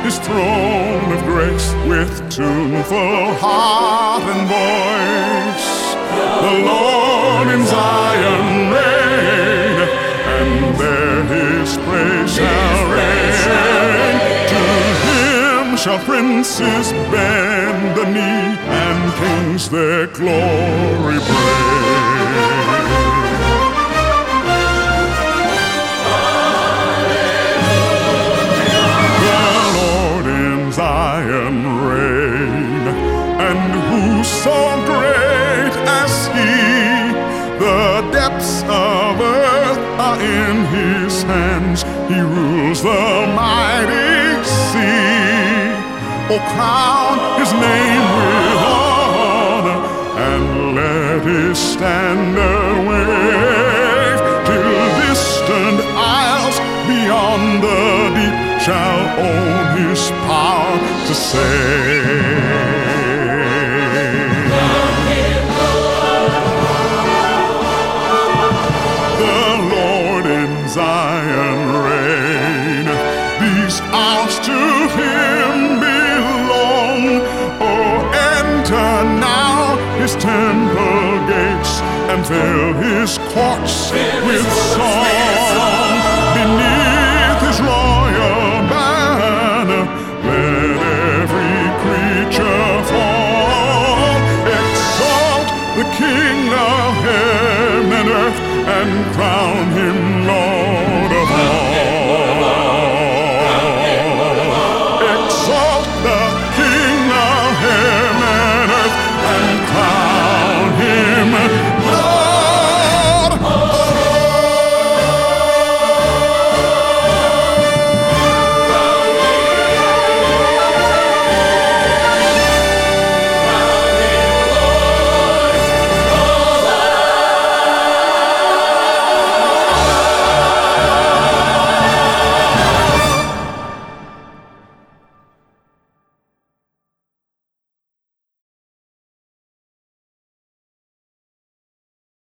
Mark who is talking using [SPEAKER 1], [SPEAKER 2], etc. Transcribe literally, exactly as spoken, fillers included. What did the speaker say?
[SPEAKER 1] his throne of grace with tuneful heart and voice. The Lord in Zion reign, and there his praise shall reign. To him shall princes bend the knee, and kings their glory bring. Zion reign, and who so great as he? The depths of earth are in his hands, he rules the mighty sea. Oh, crown his name with honor, and let his standard wave, till distant isles beyond the deep shall own his power to save. The Lord in Zion reign, these hours to him belong. Oh, enter now his temple gates, and fill his courts with song.